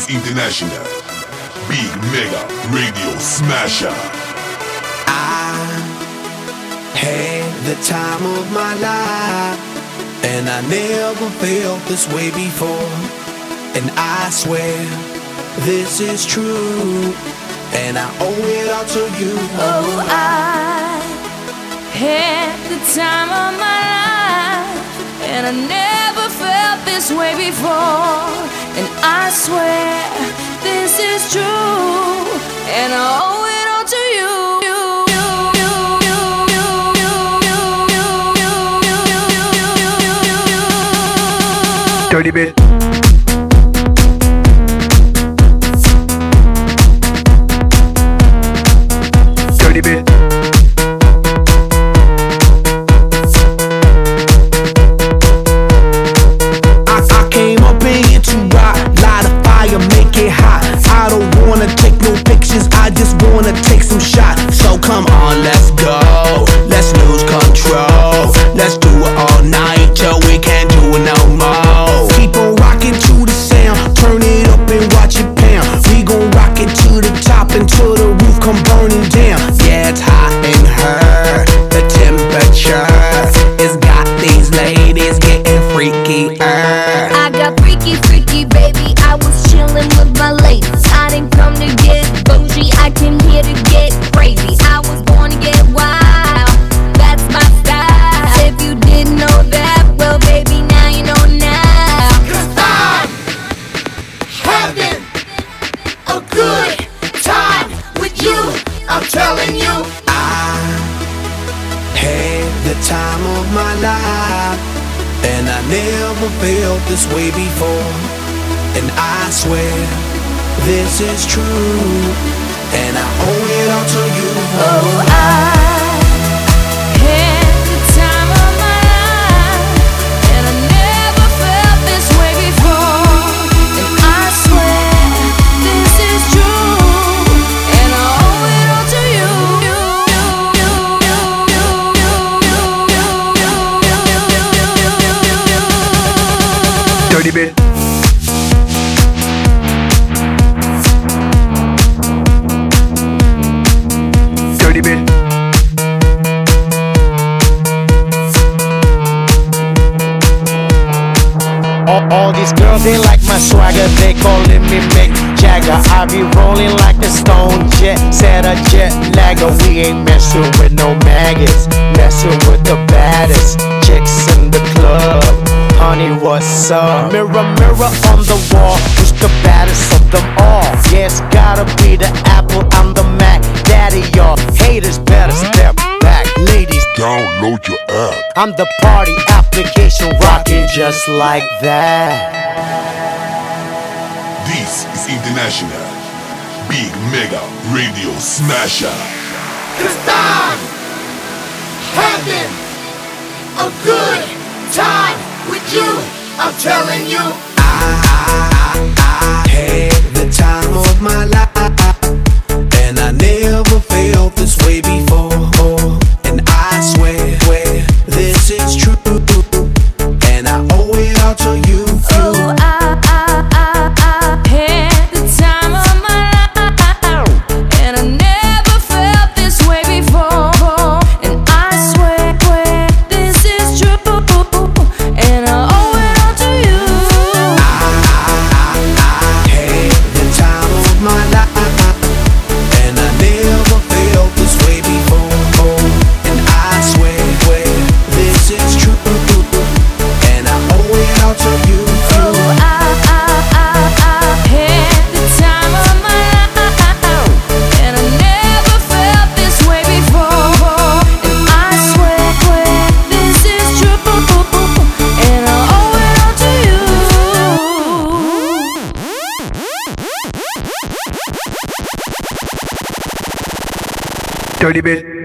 is International Big Mega Radio Smasher. I had the time of my life, and I never felt this way before. And I swear this is true, and I owe it all to you. Oh, I had the time of my life, and I never felt this way before. And I swear this is true, and I owe it all to you. Dirty bit. Dirty bit. I came up in here to rock, light a fire, make it hot. I don't wanna take no pictures, I just wanna take some shots. So come on, let's go, let's lose control. Let's do it all night till we can't do it no more. Keep on rocking to the sound, turn it up and watch it pound. We gon' rock it to the top until the roof come burning down. Yeah, it's hot in her, the temperature has got these ladies getting freaky. I got freaky, freaky, baby. I was chillin' with my ladies. I didn't come to get bougie, I came here to get crazy. I was born to get wild, that's my style. If you didn't know that, well, baby, now you know now. 'Cause I'm having a good time with you, I'm telling you. I had the time of my life, and I never felt this way before. And I swear this is true, and I owe it all to you. Oh, I had the time of my life, and I never felt this way before. And I swear this is true, and I owe it all to you. Dirty bit. Dirty bit. All these girls, they like my swagger, they calling me Mick Jagger. I be rolling like a stone jet, set a jet lagger. We ain't messing with no maggots, messing with the baddest chicks in the club. Honey, what's up? Mirror, mirror on the wall, who's the baddest of them all? Yeah, it's gotta be the Apple, I'm the Mac. Daddy, y'all haters better step back. Ladies, Download your app. I'm the party application rocking just like that. This is International Big Mega Radio Smasher. 'Cause I'm having a good time with you, I'm telling you. I had the time of my life, and I never felt this way before. And I swear this is true, and I owe it all to you. Oh, I had the time of my life, and I never felt this way before. And I swear this is true, and I owe it all to you. I had the time of my life, and I never felt this way before. And I swear this is true, and I owe it all to you. Oh, I had the time of my life, and I never felt this way before. And I swear this is true, and I owe it all to you. Dirty bit.